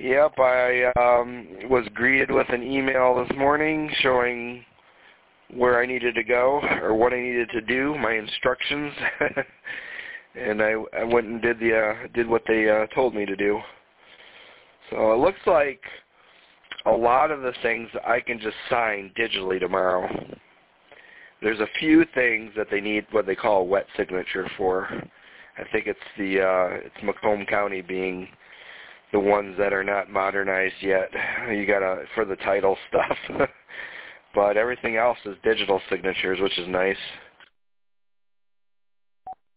Yep, I was greeted with an email this morning showing where I needed to go or what I needed to do, my instructions, and I went and did what they told me to do. So it looks like a lot of the things I can just sign digitally tomorrow. There's a few things that they need what they call a wet signature for. I think it's it's Macomb County being the ones that are not modernized yet. You gotta for the title stuff, but everything else is digital signatures, which is nice.